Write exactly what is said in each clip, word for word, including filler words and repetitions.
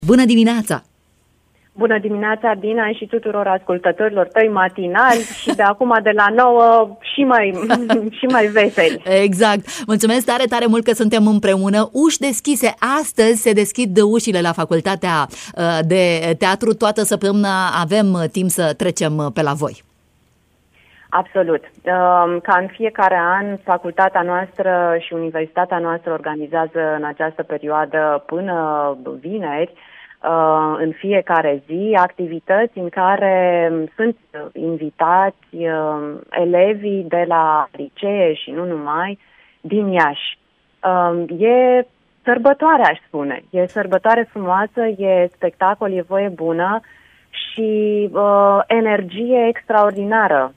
Bună dimineața! Bună dimineața, Dina, și tuturor ascultătorilor tăi matinali și de acum de la nouă și mai, și mai veseli. Exact. Mulțumesc tare, tare mult că suntem împreună. Uși deschise. Astăzi se deschid ușile la Facultatea de Teatru. Toată săptămâna avem timp să trecem pe la voi. Absolut. Ca în fiecare an, facultatea noastră și universitatea noastră organizează în această perioadă până vineri, în fiecare zi, activități în care sunt invitați elevii de la licee și nu numai, din Iași. E sărbătoare, aș spune. E sărbătoare frumoasă, e spectacol, e voie bună și energie extraordinară.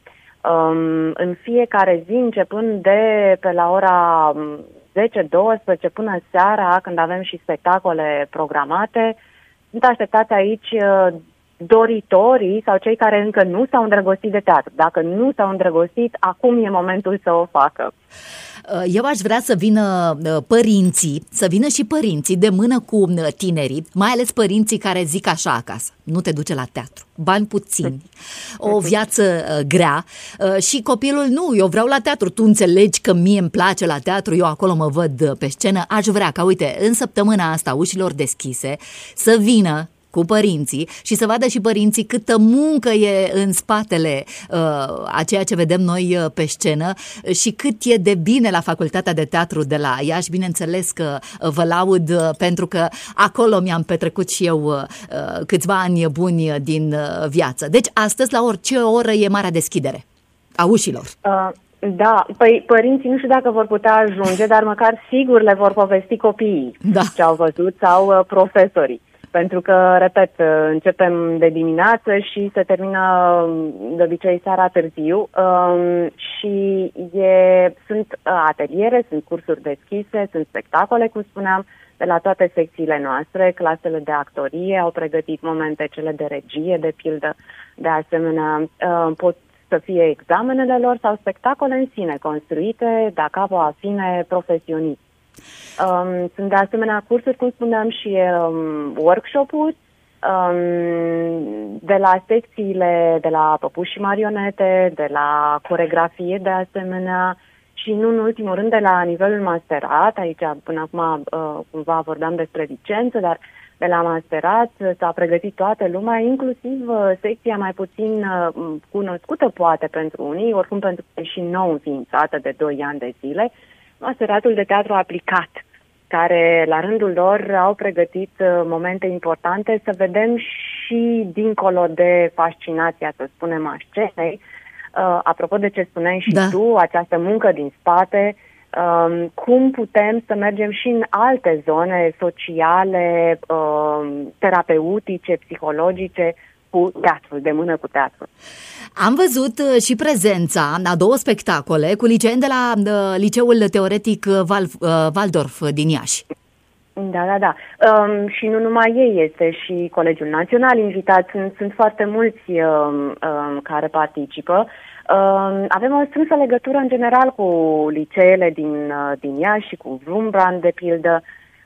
În fiecare zi, începând de pe la ora zece douăsprezece până seara, când avem și spectacole programate, sunt așteptați aici doritorii sau cei care încă nu s-au îndrăgostit de teatru. Dacă nu s-au îndrăgostit, acum e momentul să o facă. Eu aș vrea să vină părinții, să vină și părinții de mână cu tinerii, mai ales părinții care zic așa acasă: nu te duce la teatru, bani puțini, o viață grea și copilul: nu, eu vreau la teatru, tu înțelegi că mie îmi place la teatru, eu acolo mă văd pe scenă. Aș vrea ca, uite, în săptămâna asta ușilor deschise să vină cu părinții și să vadă și părinții câtă muncă e în spatele uh, a ceea ce vedem noi uh, pe scenă și cât e de bine la Facultatea de Teatru de la Iași. Bineînțeles că uh, vă laud uh, pentru că acolo mi-am petrecut și eu uh, câțiva ani buni din uh, viață. Deci astăzi, la orice oră, e marea deschidere a ușilor. Uh. Da, păi părinții nu știu dacă vor putea ajunge, dar măcar sigur le vor povesti copiii da. ce au văzut sau uh, profesorii. Pentru că, repet, începem de dimineață și se termină de obicei seara târziu um, și e, sunt ateliere, sunt cursuri deschise, sunt spectacole, cum spuneam, de la toate secțiile noastre. Clasele de actorie au pregătit momente, cele de regie, de pildă, de asemenea, um, pot să fie examenele lor sau spectacole în sine, construite de-a capo a fine profesionist. Um, sunt de asemenea cursuri, cum spuneam, și um, workshop-uri um, de la secțiile de la păpuși și marionete, de la coregrafie de asemenea și nu în ultimul rând de la nivelul masterat. Aici până acum uh, cumva vorbeam despre licență, dar de la masterat s-a pregătit toată lumea, inclusiv uh, secția mai puțin uh, cunoscută poate pentru unii, oricum pentru că e și nou înființată de doi ani de zile, Masteratul de Teatru Aplicat, care la rândul lor au pregătit momente importante să vedem și dincolo de fascinația, să spunem, a scenei. Uh, apropo de ce spuneai și da. tu, această muncă din spate, uh, cum putem să mergem și în alte zone sociale, uh, terapeutice, psihologice, cu teatrul, de mână cu teatrul. Am văzut și prezența a două spectacole cu liceeni de la uh, Liceul Teoretic Val, uh, Waldorf din Iași. Da, da, da. Um, și nu numai ei, este și Colegiul Național invitat, sunt, sunt foarte mulți um, um, care participă. Um, avem o strânsă legătură în general cu liceele din, uh, din Iași și cu Vrumbrand, de pildă.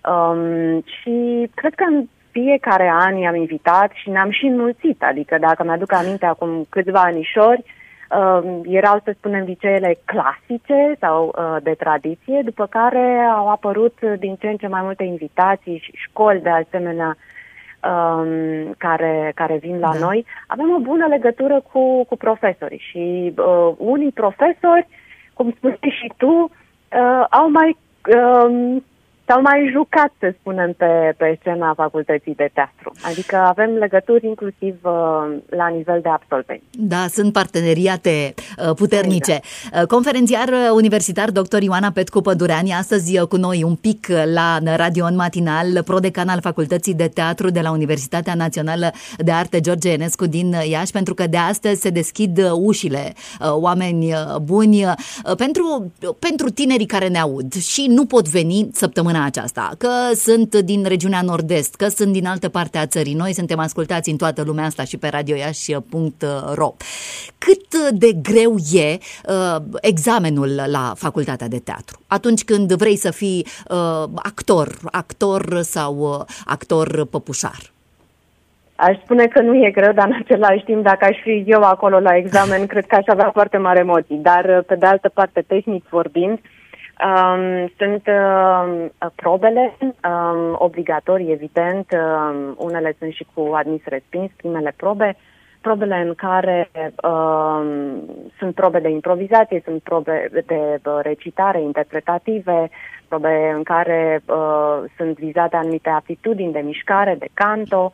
Um, și cred că în fiecare an i-am invitat și ne-am și înmulțit, adică dacă mi-aduc aminte acum câțiva anișori, uh, erau, să spunem, liceele clasice sau uh, de tradiție, după care au apărut din ce în ce mai multe invitații și școli de asemenea um, care, care vin la da. noi. Avem o bună legătură cu, cu profesorii și uh, unii profesori, cum spuneai și tu, uh, au mai... Uh, S-au mai jucat, să spunem, pe, pe scena Facultății de Teatru. Adică avem legături inclusiv uh, la nivel de absolvenți. Da, sunt parteneriate uh, puternice. Exact. Conferențiar universitar doctor Ioana Petcu Pădureani, astăzi cu noi un pic la Radio în matinal, prodecan al Facultății de Teatru de la Universitatea Națională de Arte George Enescu din Iași, pentru că de astăzi se deschid ușile, uh, oameni buni, uh, pentru, pentru tinerii care ne aud și nu pot veni săptămâna săptămâna aceasta, că sunt din regiunea Nord-Est, că sunt din altă parte a țării. Noi suntem ascultați în toată lumea asta și pe radio iași punct ro. Cât de greu e uh, examenul la facultatea de teatru? Atunci când vrei să fii uh, actor, actor sau uh, actor păpușar? Aș spune că nu e greu, dar în același timp, dacă aș fi eu acolo la examen, cred că aș avea foarte mari emoții. Dar, pe de altă parte, tehnic vorbind, um, sunt um, probele um, obligatorii, evident. Um, unele sunt și cu admis respins, primele probe. Probele în care um, sunt probe de improvizație, sunt probe de uh, recitare interpretative, probe în care uh, sunt vizate anumite aptitudini de mișcare, de canto.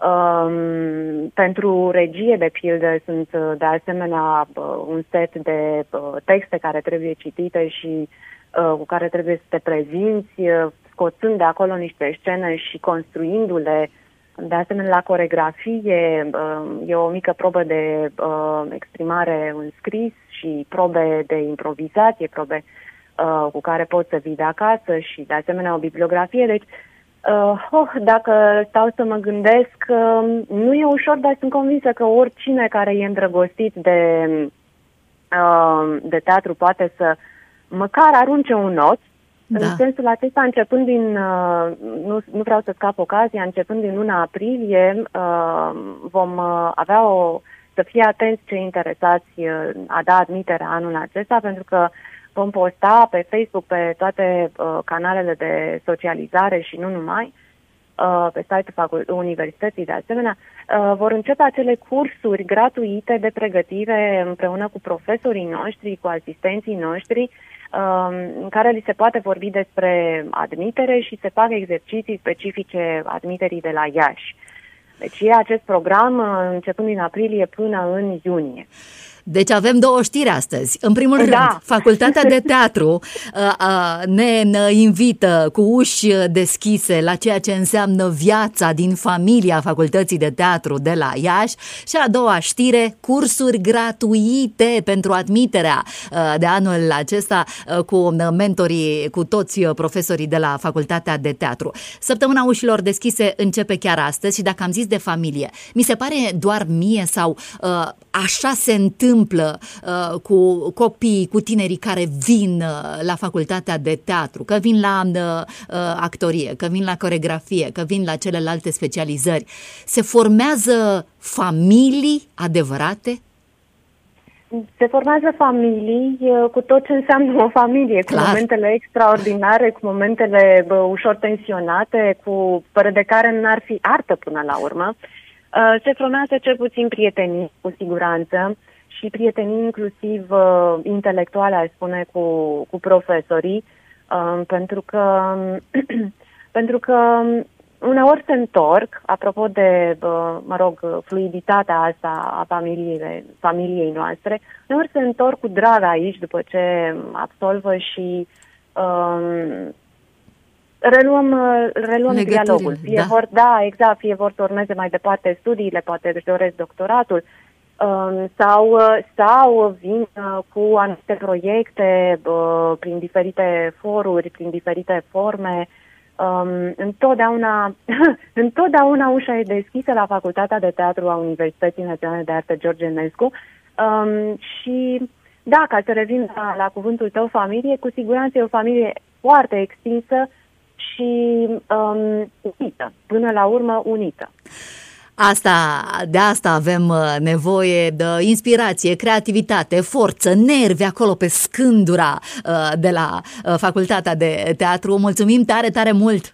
Um, pentru regie, de pildă, sunt de asemenea uh, un set de uh, texte care trebuie citite și uh, cu care trebuie să te prezinți, uh, scoțând de acolo niște scene și construindu-le. De asemenea, la coregrafie uh, e o mică probă de uh, exprimare în scris și probe de improvizație, probe uh, cu care poți să vii de acasă și de asemenea o bibliografie. Deci Uh, oh, dacă stau să mă gândesc, uh, nu e ușor, dar sunt convinsă că oricine care e îndrăgostit de, uh, de teatru poate să măcar arunce un ochi. Da. În sensul acesta, începând din, uh, nu, nu vreau să scap ocazia, începând din luna aprilie, uh, vom uh, avea o, să fie atenți cei interesați uh, a da admiterea anul acesta, pentru că vom posta pe Facebook, pe toate uh, canalele de socializare și nu numai, uh, pe site-ul Universității de asemenea, uh, vor începe acele cursuri gratuite de pregătire împreună cu profesorii noștri, cu asistenții noștri, uh, în care li se poate vorbi despre admitere și se fac exerciții specifice admiterii de la Iași. Deci e acest program uh, începând din aprilie până în iunie. Deci avem două știri astăzi. În primul rând, da. Facultatea de Teatru uh, uh, ne, ne invită cu uși deschise la ceea ce înseamnă viața din familia Facultății de Teatru de la Iași. Și a doua știre, cursuri gratuite pentru admiterea uh, de anul acesta uh, cu mentorii, cu toți profesorii de la Facultatea de Teatru. Săptămâna ușilor deschise începe chiar astăzi și dacă am zis de familie, mi se pare doar mie sau uh, așa se întâmplă uh, cu copiii, cu tinerii care vin uh, la facultatea de teatru, că vin la uh, actorie, că vin la coregrafie, că vin la celelalte specializări. Se formează familii adevărate? Se formează familii uh, cu tot ce înseamnă o familie, Clar. Cu momentele extraordinare, cu momentele bă, ușor tensionate, cu fără de care n-ar fi artă până la urmă. Uh, se formează cel puțin prietenii, cu siguranță, și prietenii inclusiv uh, intelectuale, aș spune, cu, cu profesorii, uh, pentru că, pentru că uneori se întorc, apropo de, uh, mă rog, fluiditatea asta a familiei, familiei noastre, uneori se întorc cu drag aici după ce absolvă și um, reluăm, reluăm dialogul. Fie da. vor, da, exact, fie vor să urmeze mai departe studiile, poate își doresc doctoratul, um, sau, sau vin uh, cu anumite proiecte uh, prin diferite foruri, prin diferite forme. Um, întotdeauna, întotdeauna ușa e deschisă la Facultatea de Teatru a Universității Naționale de Artă George Enescu um, și da, ca să revin la, la cuvântul tău, familie, cu siguranță e o familie foarte extinsă și um, unită, până la urmă unită. Asta, de asta avem nevoie de inspirație, creativitate, forță, nervi acolo pe scândura de la Facultatea de Teatru. Mulțumim tare, tare mult!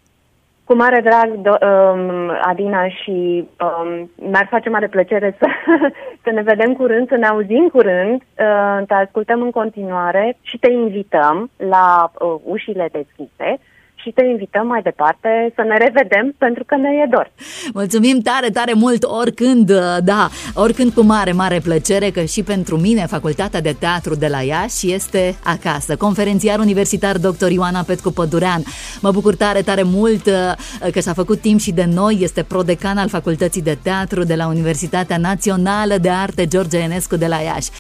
Cu mare drag, do, um, Adina, și um, mi-ar face mare plăcere să, să ne vedem curând, să ne auzim curând, uh, te ascultăm în continuare și te invităm la uh, ușile deschise. Și te invităm mai departe să ne revedem, pentru că ne e dor. Mulțumim tare, tare mult, oricând, da, oricând cu mare, mare plăcere, că și pentru mine Facultatea de Teatru de la Iași este acasă. Conferențiar universitar doctor Ioana Petcu Pădurean. Mă bucur tare, tare mult că și-a făcut timp și de noi, este prodecan al Facultății de Teatru de la Universitatea Națională de Arte George Enescu de la Iași.